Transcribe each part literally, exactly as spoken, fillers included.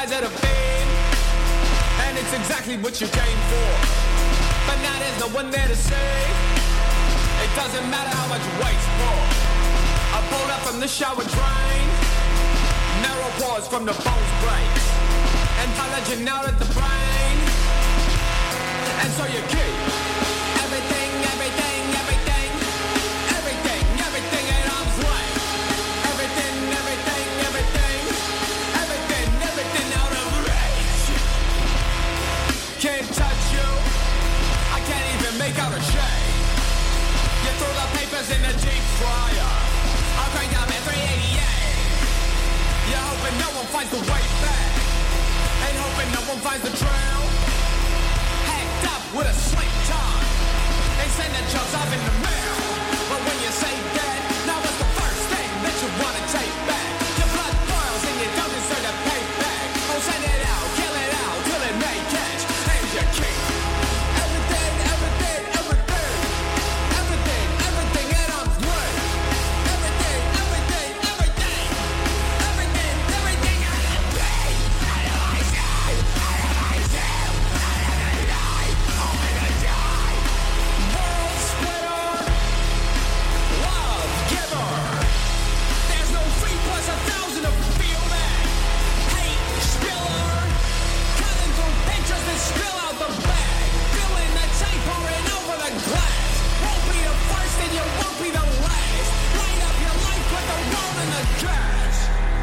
eyes of the fame, and it's exactly what you came for. But now there's no one there to say, it doesn't matter how much weight's for. I pulled up from the shower drain, narrow pause from the bones break, intelligent out at the brain, and so you keep everything, everything, everything, everything, everything at arm's length. Everything, everything, everything, everything, everything out of range. Can't touch you, I can't even make out a shade. You throw the papers in the deep fryer, I'll crank up at three eighty-eight. You're hoping no one finds the way back, ain't hoping no one finds the trail. Hacked up with a slick tongue, and send the jokes off in the mail. But when you say that, now what's the first thing that you wanna take back? Your blood boils and you don't deserve to pay back. Oh, send it out, kill it out, till it may catch, and you keep everything, everything, everything, everything, everything at arm's length. Everything, everything, everything, everything, everything at arm's length. Analyze it, analyze it, analyze it, open the die. World splitter, love giver. There's no three plus a thousand of feel that. Hate spiller, cutting through pictures that spill out the bag. Filling the tank, pouring over the glass. Won't be the first and you won't be the last. Light up your life, put the world in the gas.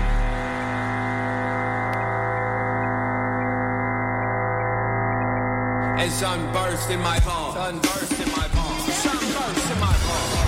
And sunburst in my palm. Sunburst in my palm. Sunburst in my palm.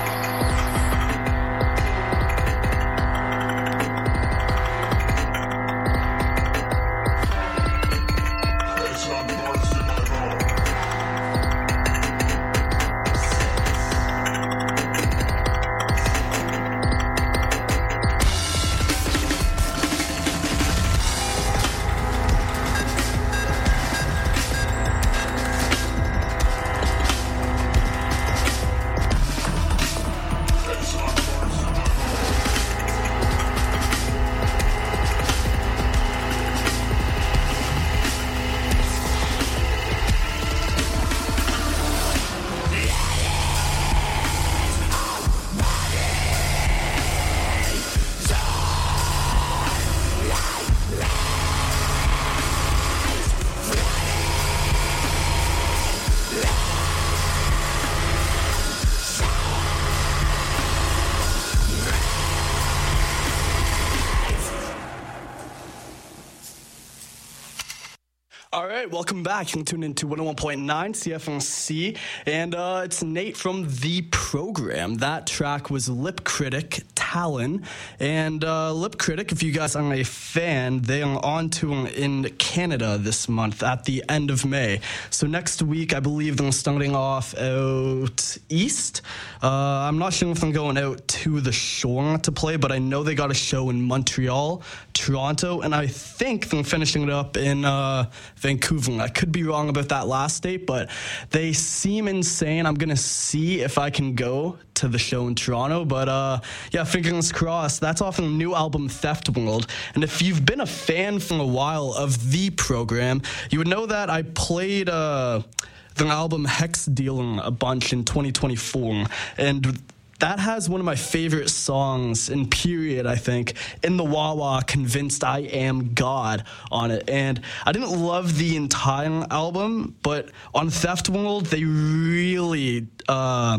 All right, welcome back. You can tune into one oh one point nine C F M C, and uh, it's Nate from The Program. That track was Lip Critic, Talon, and uh, Lip Critic, if you guys are a fan, they are on tour in Canada this month at the end of May. So next week, I believe they're starting off out east. Uh, I'm not sure if they're going out to the shore to play, but I know they got a show in Montreal, Toronto, and I think they're finishing it up in uh, Vancouver. I could be wrong about that last date, but they seem insane. I'm going to see if I can go to the show in Toronto, but uh, yeah, fingers crossed. That's off of the new album Theft World, and if you've been a fan for a while of The Program, you would know that I played uh, the album Hex Dealer a bunch in twenty twenty-four, and that has one of my favorite songs in period, I think, In the Wawa, Convinced I Am God on it. And I didn't love the entire album, but on Theft World, they really uh,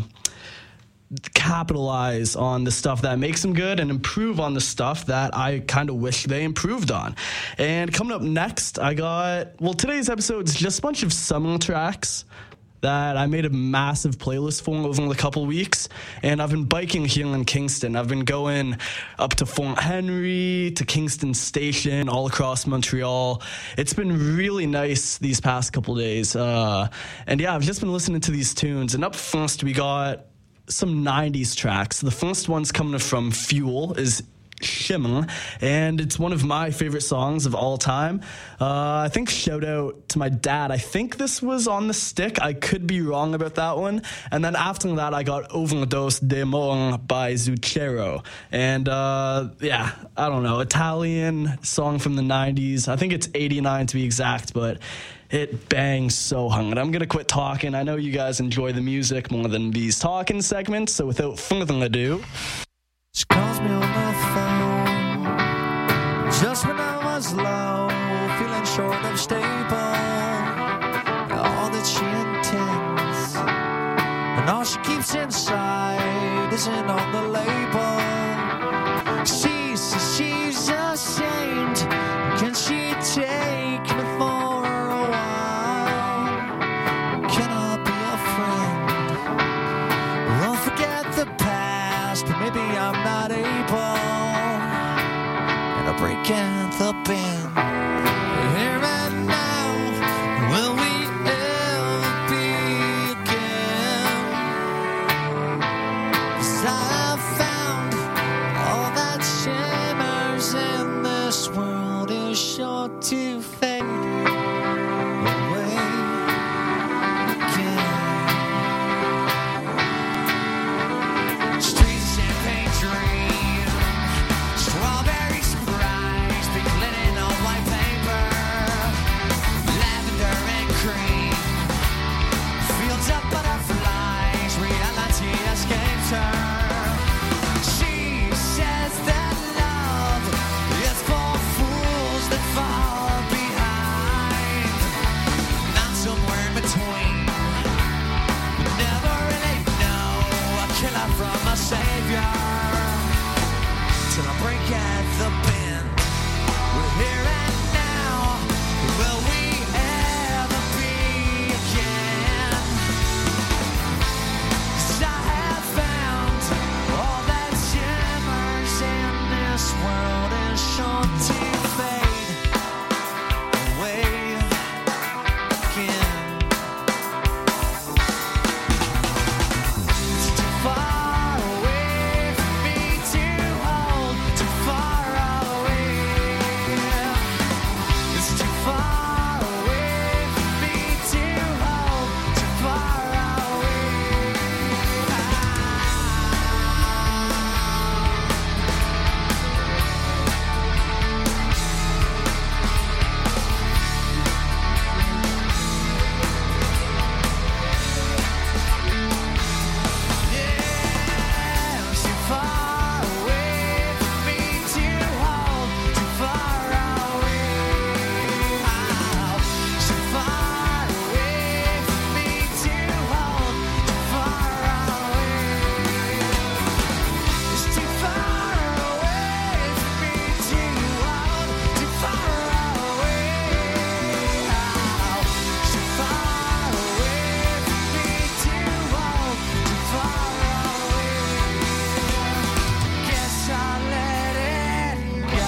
capitalize on the stuff that makes them good and improve on the stuff that I kind of wish they improved on. And coming up next, I got, well, today's episode is just a bunch of summer tracks that I made a massive playlist for over the couple weeks, and I've been biking here in Kingston. I've been going up to Fort Henry, to Kingston Station, all across Montreal. It's been really nice these past couple days, uh, and yeah, I've just been listening to these tunes. And up first, we got some nineties tracks. The first one's coming from Fuel, is Shimmer, and it's one of my favorite songs of all time. Uh, I think shout out to my dad. I think this was on the stick. I could be wrong about that one. And then after that, I got Overdose d'Amore by Zucchero. And uh, yeah, I don't know, Italian song from the nineties. I think it's eighty-nine to be exact, but it bangs so hard. I'm going to quit talking. I know you guys enjoy the music more than these talking segments, so without further ado... She calls me on the phone just when I was low, feeling short of stable. All that she intends and all she keeps inside isn't on the label. She says she's ashamed. Can she take me for a while? Can I be a friend? Won't forget the past, but maybe I'm not able. And I break at the bend. Here and now, will we ever be again? 'Cause I have found all that shimmers in this world is sure to fade away again. Streets of champagne dream, strawberry surprise, big linen on white paper, lavender and cream, fields of butterflies, reality escapes her. She says that love is for fools that fall behind, not somewhere in between. Never really know a killer from a savior till I break at the bend. We're here and now. Will we ever be again? 'Cause I have found all that shimmers in this world is sure to fade away again. It's too far away for me to hold, too far away. It's too far away for me to hold, too far away. Yeah, it's too far away for me to hold, too far away. It's too far away for me to hold, too far away. It's too far away for me to hold, too far away. It's too far away for me to hold, too far away. Guess I'll let it go.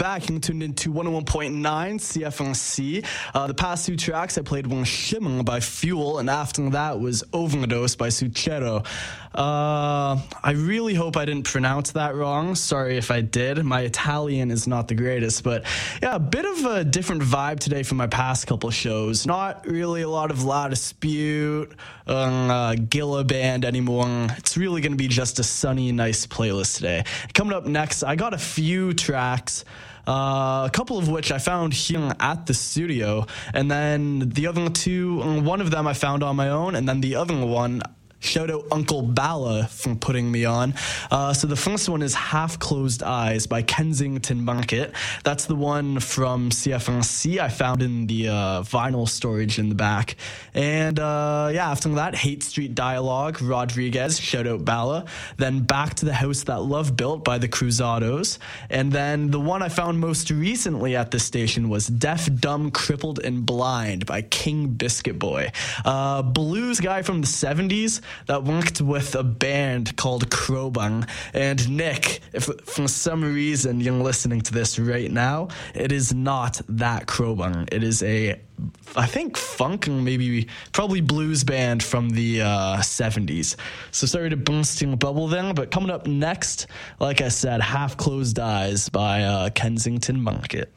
back. You're tuned into one oh one point nine C F M C. Uh, the past two tracks, I played one Shimmer by Fuel, and after that was Overdose by Suchero. Uh, I really hope I didn't pronounce that wrong. Sorry if I did. My Italian is not the greatest, but yeah, a bit of a different vibe today from my past couple shows. Not really a lot of La Dispute, um, uh, Gilla Band anymore. It's really going to be just a sunny, nice playlist today. Coming up next, I got a few tracks. Uh, a couple of which I found here at the studio, and then the other two, one of them I found on my own, and then the other one, shout out Uncle Bala for putting me on. Uh, so the first one is Half Closed Eyes by Kensington Market. That's the one from C F M C I found in the uh, vinyl storage in the back. And uh, yeah, after that, Hate Street Dialogue, Rodriguez, shout out Bala. Then Back to the House That Love Built by the Cruzados. And then the one I found most recently at this station was Deaf, Dumb, Crippled, and Blind by King Biscuit Boy. Uh, blues guy from the seventies that worked with a band called Crowbung. And Nick, if for some reason you're listening to this right now, it is not that Crowbung. It is a, I think, funk and maybe probably blues band from the uh, seventies. So sorry to burst your bubble there, but coming up next, like I said, Half Closed Eyes by uh, Kensington Market.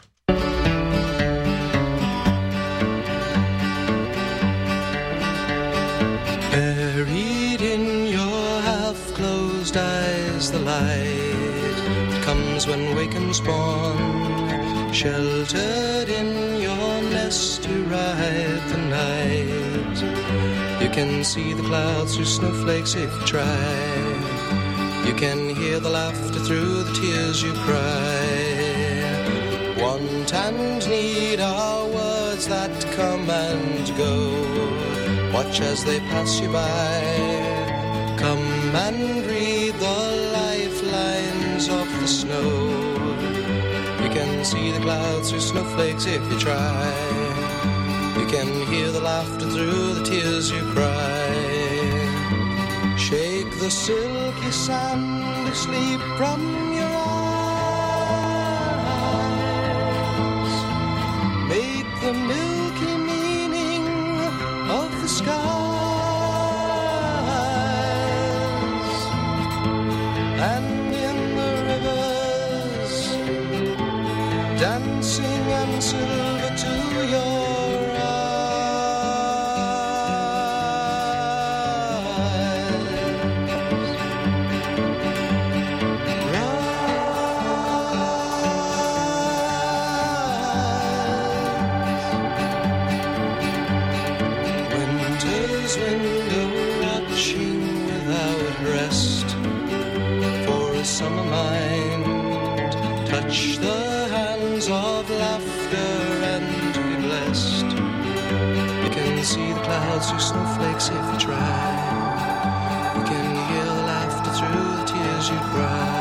Buried in your half-closed eyes, the light that comes when waken's born, sheltered in your nest to ride the night. You can see the clouds through snowflakes if you try. You can hear the laughter through the tears you cry. Want and need are words that come and go. Watch as they pass you by. Come and read the lifelines of the snow. You can see the clouds through snowflakes if you try. You can hear the laughter through the tears you cry. Shake the silky sand of sleep from your eyes. Make the milky meaning of the skies, and in the rivers dancing and silver to your summer mind. Touch the hands of laughter and be blessed. You can see the clouds through snowflakes if you try. You can hear the laughter through the tears you cry.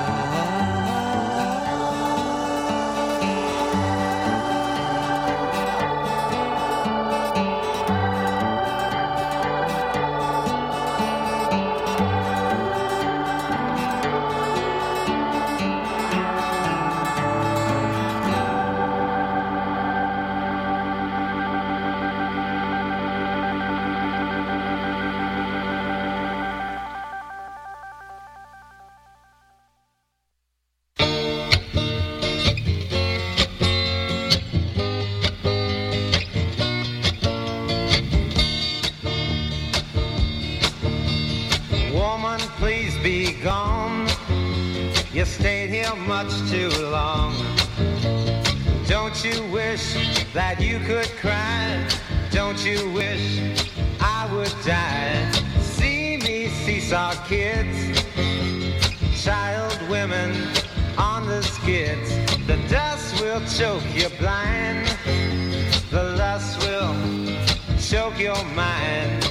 You stayed here much too long. Don't you wish that you could cry? Don't you wish I would die? See me seesaw kids, child women on the skids. The dust will choke you blind. The lust will choke your mind.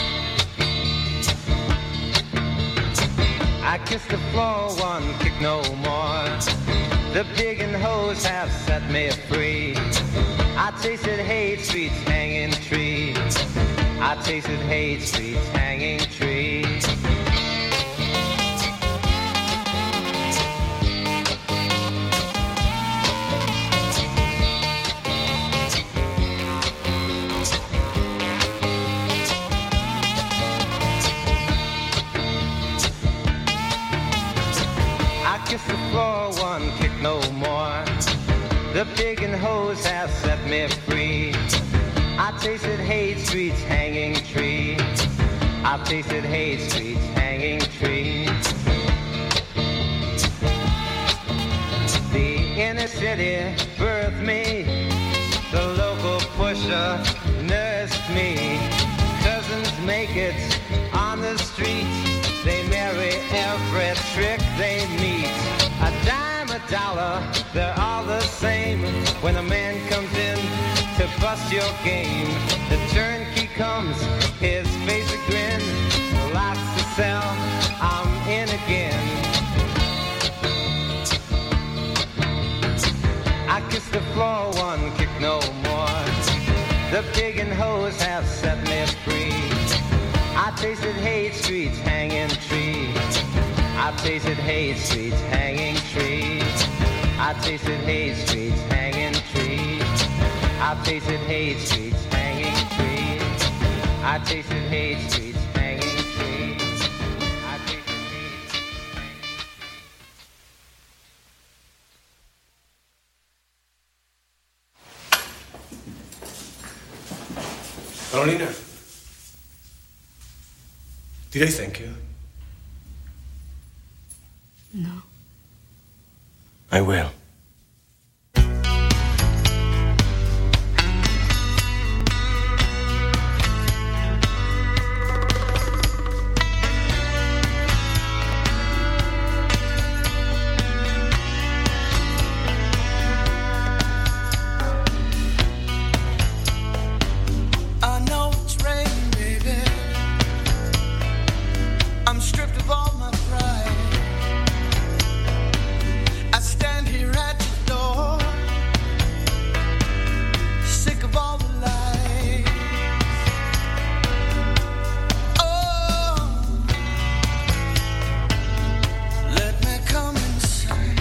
I kiss the floor, one kick no more. The big and hoes have set me free. I tasted Hate Street's hanging tree. I tasted Hate Street's hanging tree. pig and hose have set me free. I tasted Haight Street's hanging tree. I tasted Haight Street's hanging tree. The inner city birthed me. The local pusher nursed me. Cousins make it on the street. They marry every trick they meet. A dime, a dollar, they're all the same. When a man comes in to bust your game, the turnkey comes, his face a grin. Lots to sell, I'm in again. I kiss the floor, one kick no more. The pig and hose have set me free. I tasted Haight Street's hanging tree. I tasted Haight Street's hanging tree. I tasted Haight Street's hanging tree. I tasted Haight Street's hanging tree. I tasted Haight Street's hanging tree. I tasted Haight Street's hanging tree. Carolina, did I thank you? No. I will. I know it's raining, baby. I'm stripped of all my pride. I stand here at your door, sick of all the lies. Oh, let me come inside.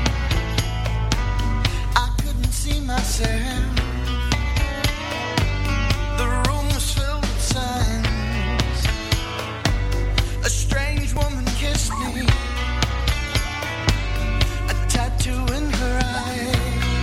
I couldn't see myself. The room was filled with signs. A strange woman kissed me. A tattoo in her eye.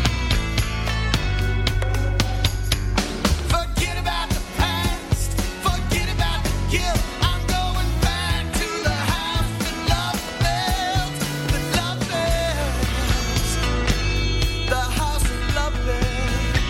Forget about the past. Forget about the guilt. I'm going back to the house that love built. That love built. The house that love built.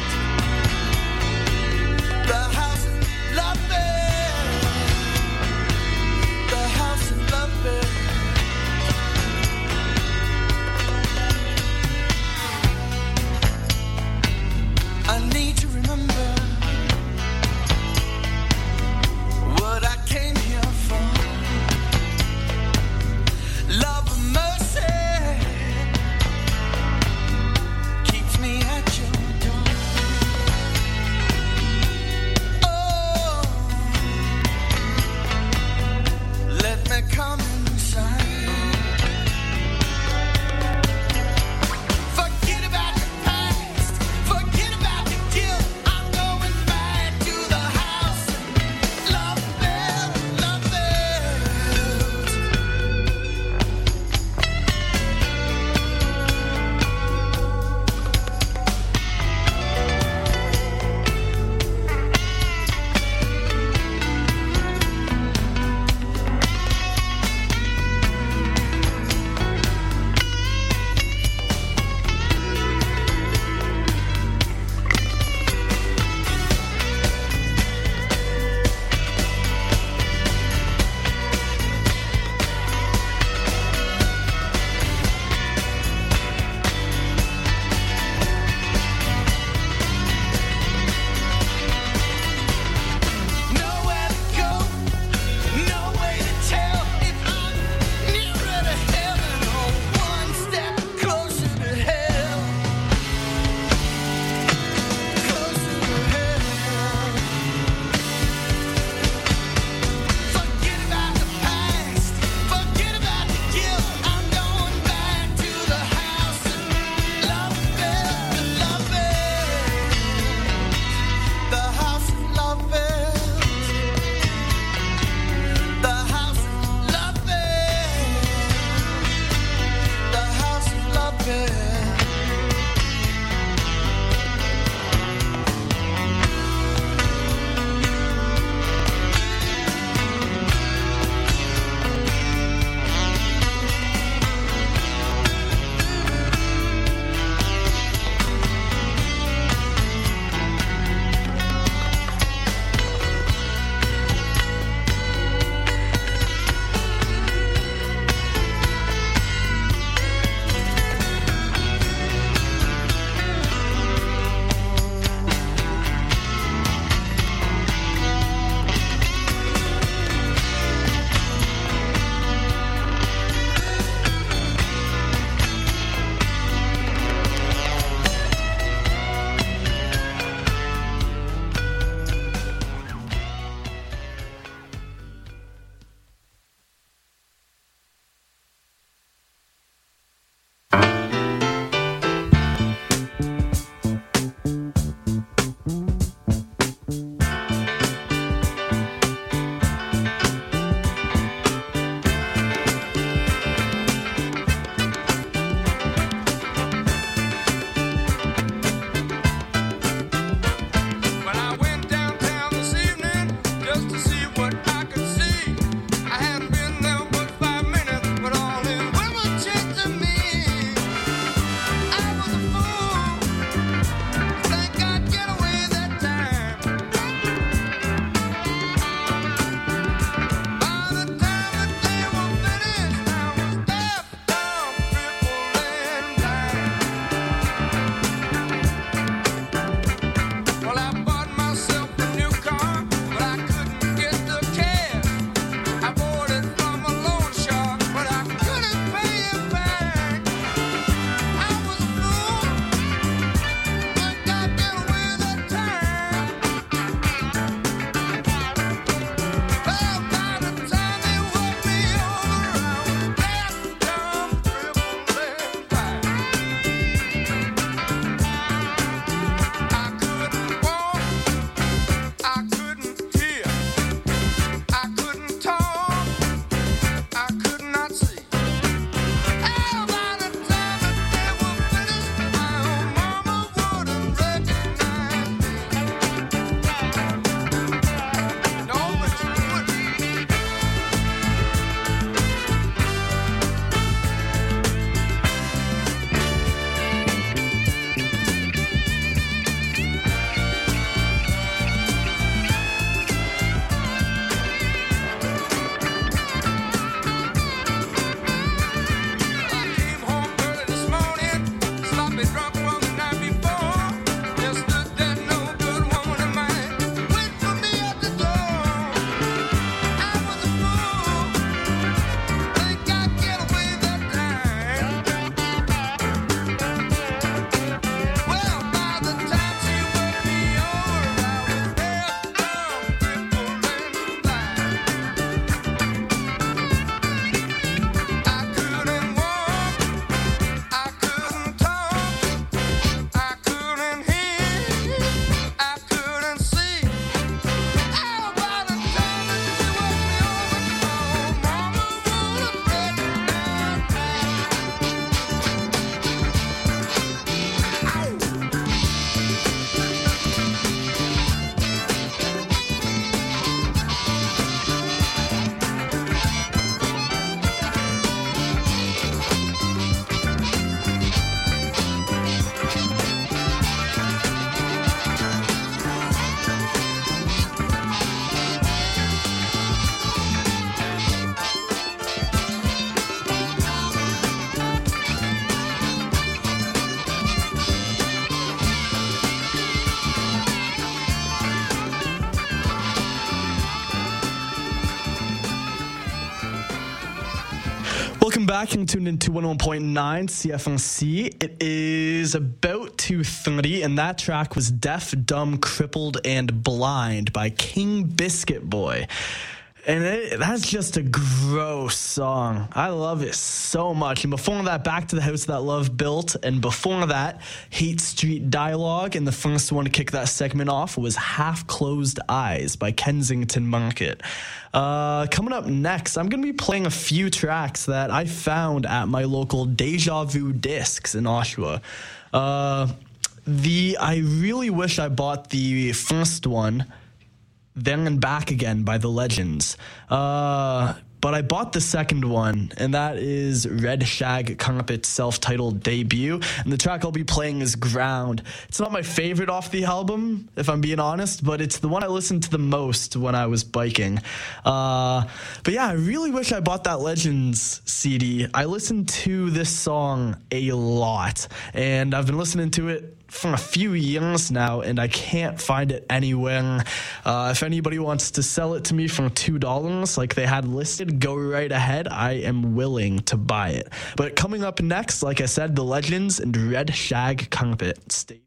back and tuned into one oh one point nine C F M C. It is about two thirty, and that track was Deaf, Dumb, Crippled, and Blind by King Biscuit Boy. And it, that's just a gross song. I love it so much. And before that, Back to the House That Love Built. And before that, Hate Street Dialogue. And the first one to kick that segment off was Half Closed Eyes by Kensington Market. Uh, coming up next, I'm going to be playing a few tracks that I found at my local Deja Vu Discs in Oshawa. Uh, the I really wish I bought the first one, Then and Back Again by The Legends. Uh, but I bought the second one, and that is Red Shag Carpet's self-titled debut. And the track I'll be playing is Ground. It's not my favorite off the album, if I'm being honest, but it's the one I listened to the most when I was biking. Uh, but yeah, I really wish I bought that Legends C D. I listened to this song a lot, and I've been listening to it for a few years now, and I can't find it anywhere. Uh, if anybody wants to sell it to me for two dollars like they had listed, go right ahead. I am willing to buy it. But coming up next, like I said, The Legends and Red Shag Carpet. Stay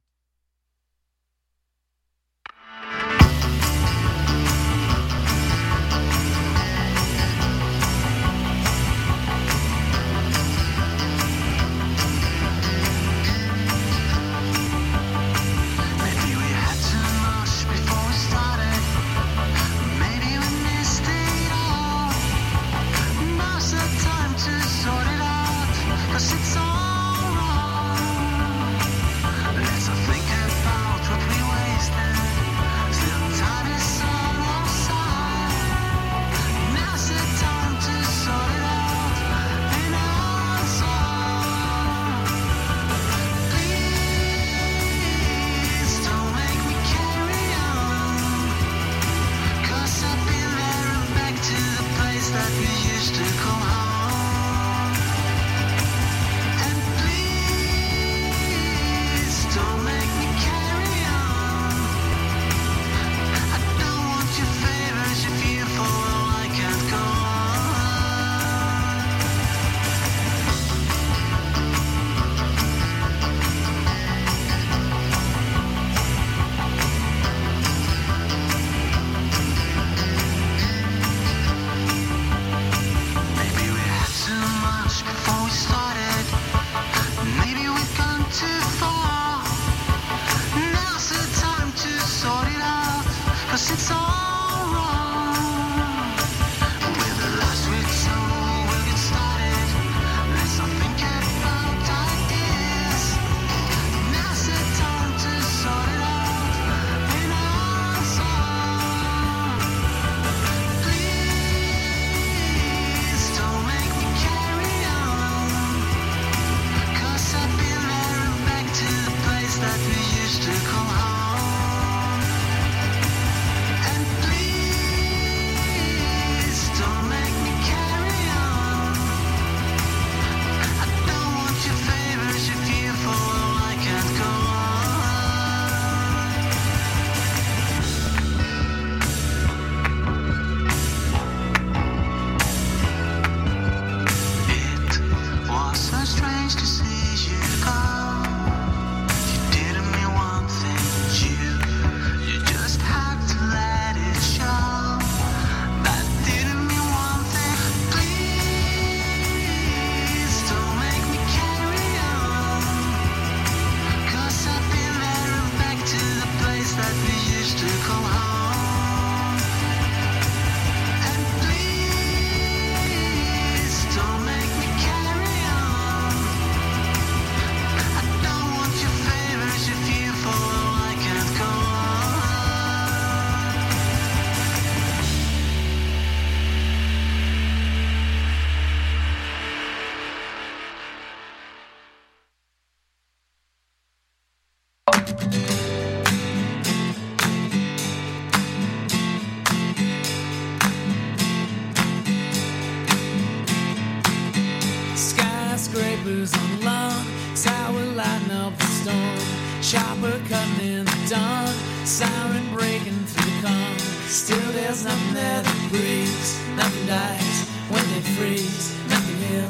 skyscrapers on lawn, tower lighting up the storm, chopper cutting in the dawn, siren breaking through the calm. Still there's nothing there that breathes, nothing dies when they freeze, nothing heals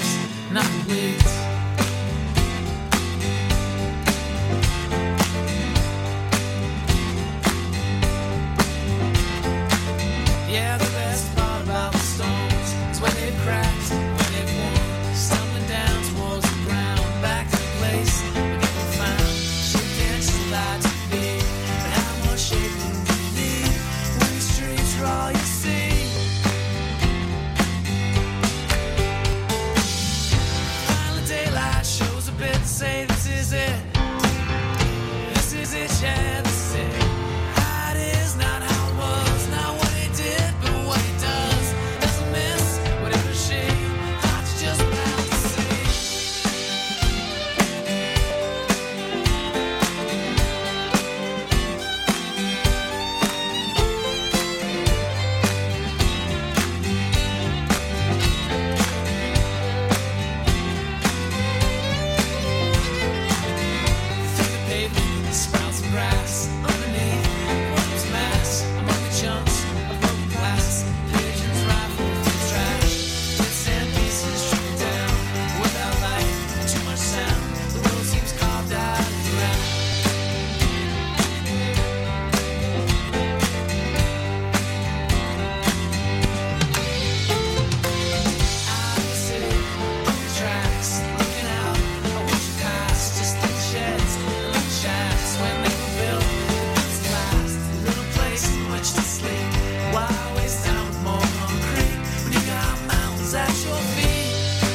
not complete. Yeah, the best part about the stones is when they've cracked, when they've worn, stumbling down towards the ground, back to the place where they were found. Shaped and slide to be, but how much shaping do you need when the streets are all you see? Finally daylight shows a bit to say this is it. This is it, yeah, this is it. How it is, not how it was, not what it did, but what it does. Doesn't miss whatever she thought you just bound to see. Through the pavement, sprouts of grass underneath. One was mass among the chunks of broken glass. Pigeons rifle through the trash. Bits and pieces trickle down without light, too much sound. The road seems carved out of the ground. Out of the city, on the tracks, looking out. I wish you passed just like the sheds and like the shacks when they were built. It's last, a little place in which to sleep. Why waste time with more concrete when you got mountains at your feet?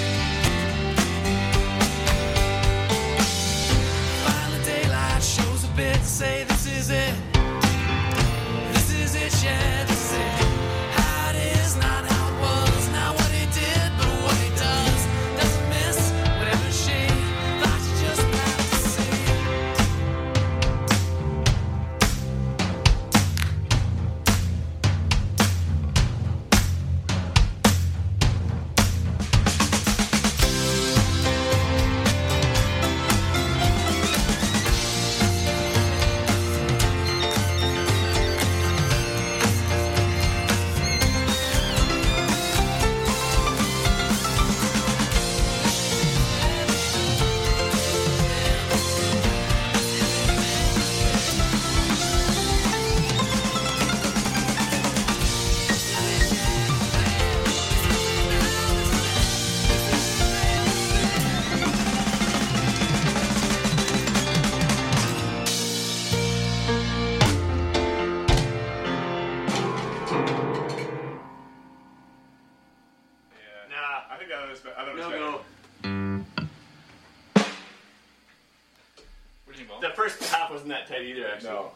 Finally daylight shows a bit to say this is it. This is it, yeah, this is it. How it is, not how it was, not what it did, but what it does. Doesn't miss whatever she thought you just had to see. Nah, I think that was. I don't know. No, no. What do you think, The first half wasn't that tight either, actually. No.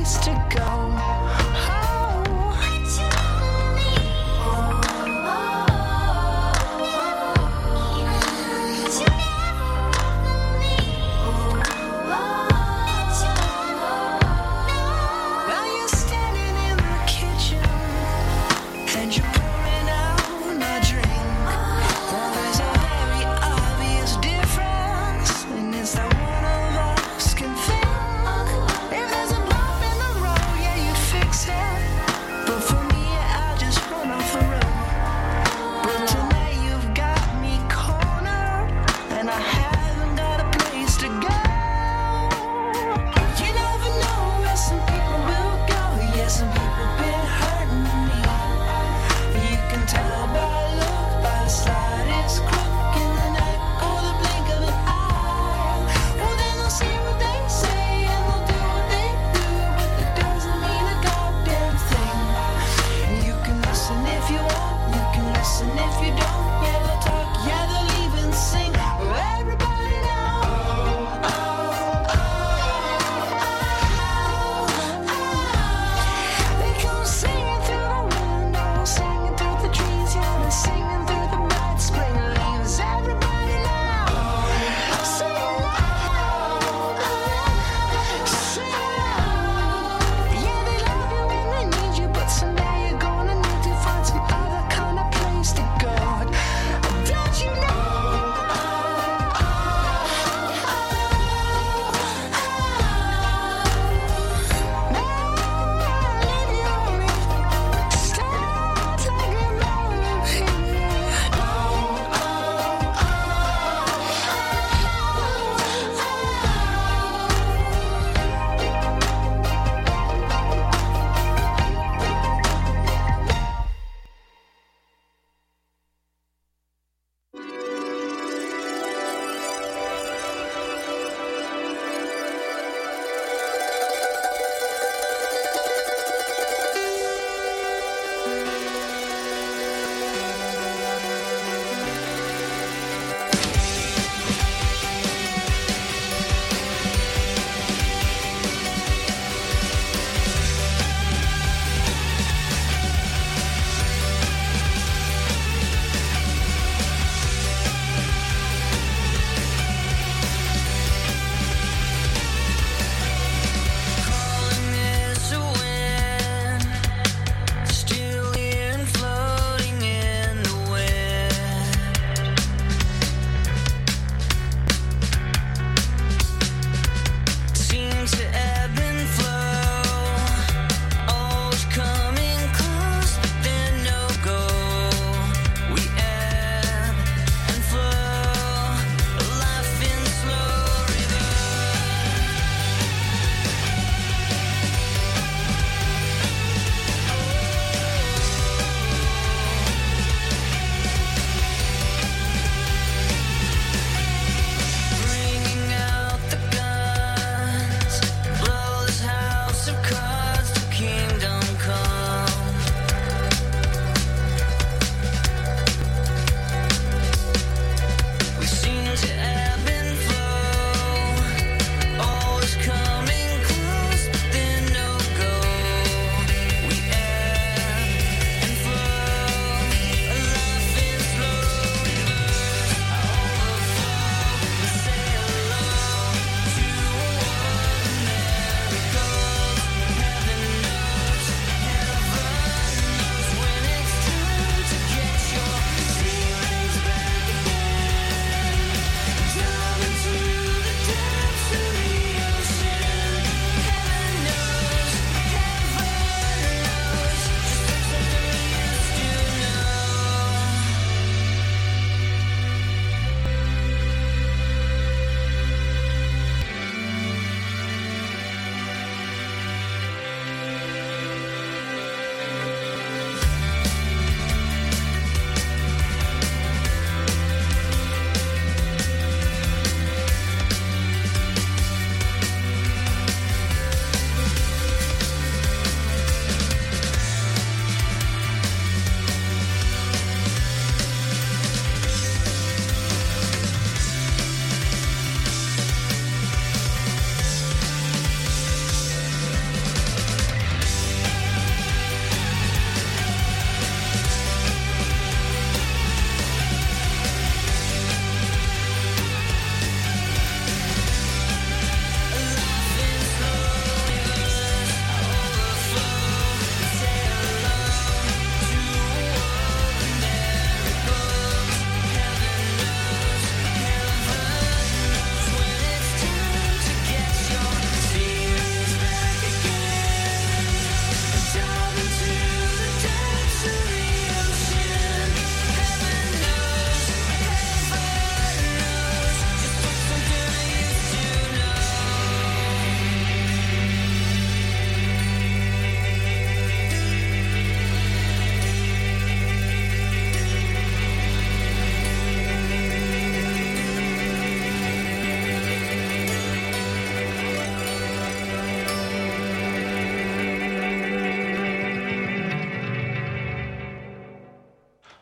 place to go. Well, you're standing in the kitchen and you're pouring out a drink. Well, there's a very obvious difference, and it's that one of us can think. If there's a bump in the road, yeah,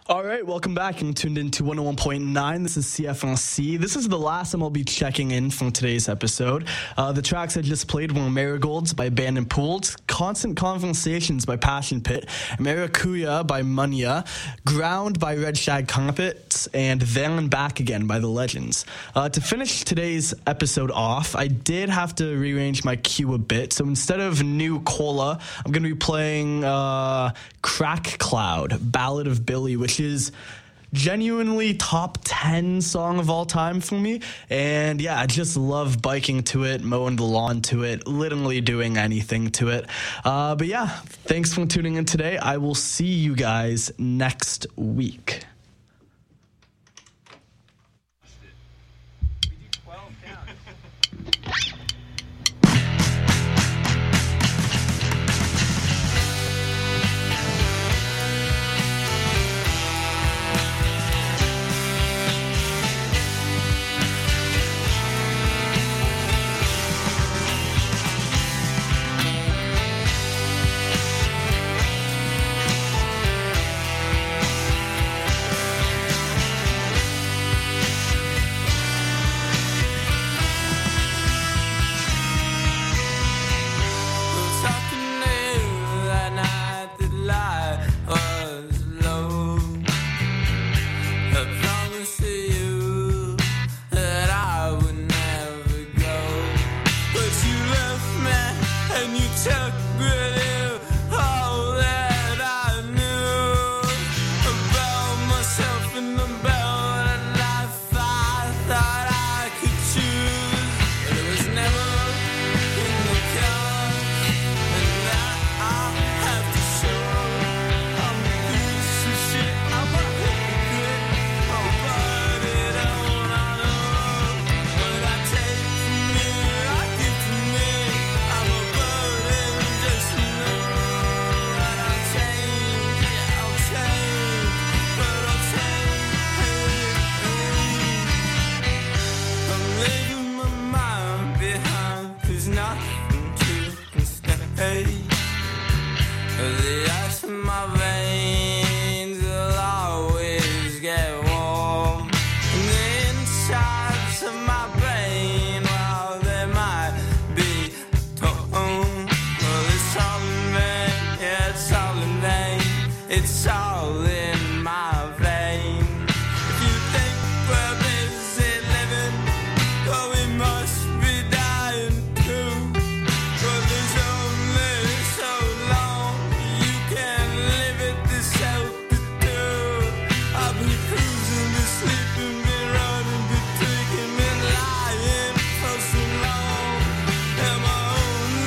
All right, welcome back. You're tuned in to one oh one point nine. This is C F N C. This is the last time I'll be checking in from today's episode. Uh, the tracks I just played were Marigolds by Abandoned Pools, Constant Conversations by Passion Pit, Maracuya by Munya, Ground by Red Shag Carpets, and There and Back Again by The Legends. Uh, to finish today's episode off, I did have to rearrange my cue a bit. So instead of New Cola, I'm going to be playing uh, Crack Cloud, Ballad of Billy, which is genuinely top ten song of all time for me. And yeah, I just love biking to it, mowing the lawn to it, literally doing anything to it. Uh, but yeah, thanks for tuning in today. I will see you guys next week.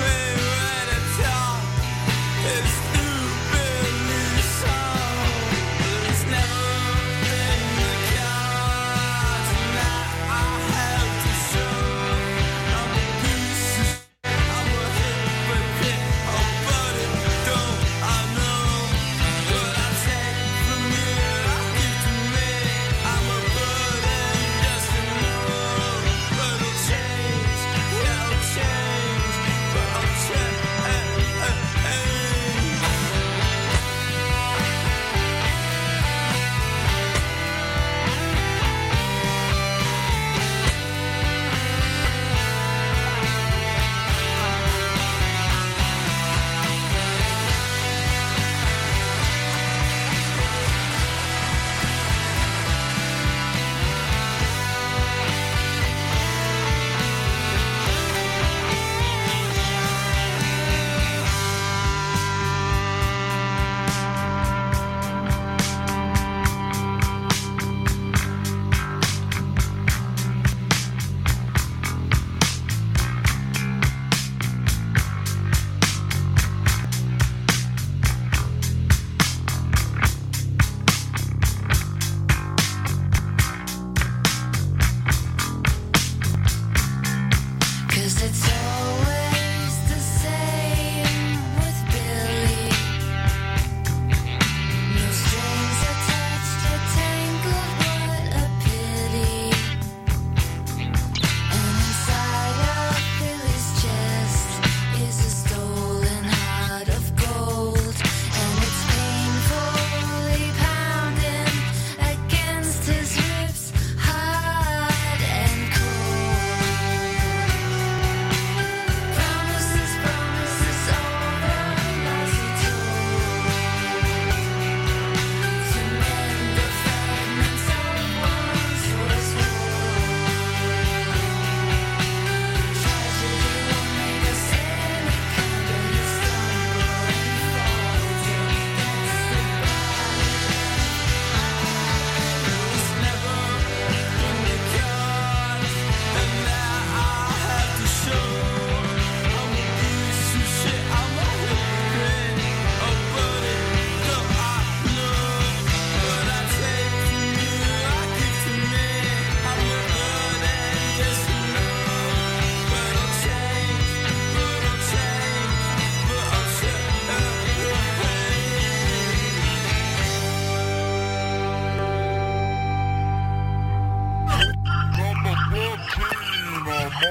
It's stupidly song.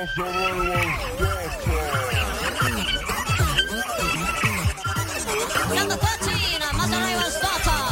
Number thirteen, Masaraiwa's daughter.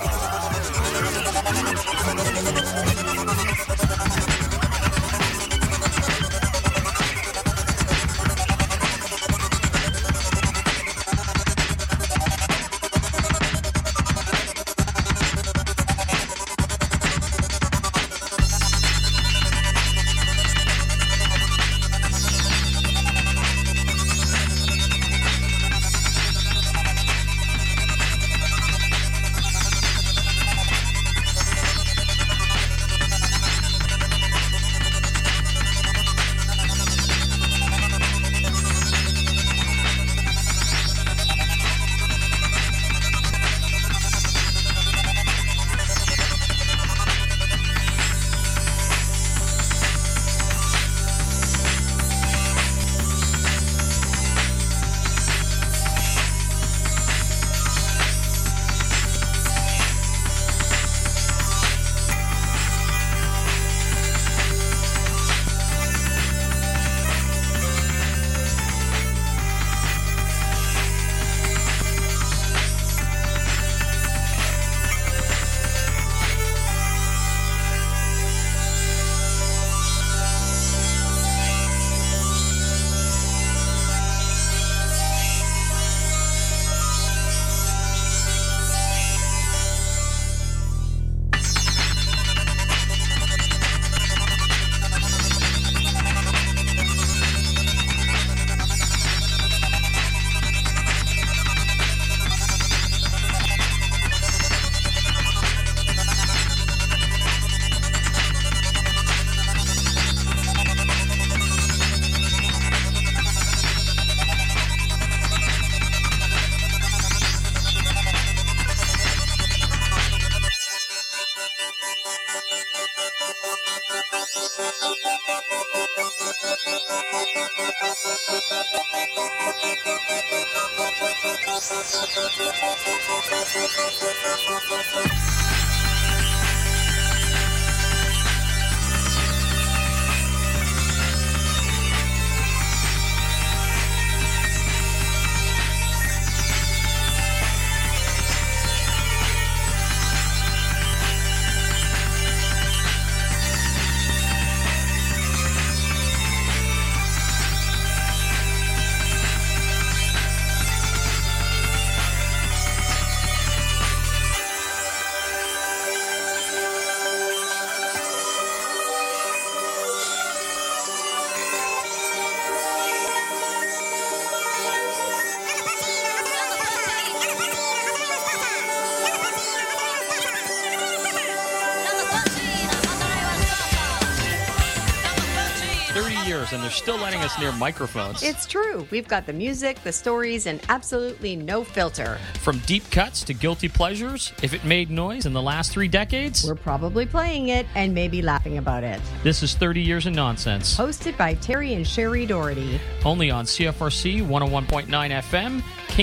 And they're still letting us near microphones. It's true. We've got the music, the stories, and absolutely no filter. From deep cuts to guilty pleasures, if it made noise in the last three decades, we're probably playing it and maybe laughing about it. This is thirty Years of Nonsense. Hosted by Terry and Sherry Doherty. Only on C F R C one oh one point nine F M.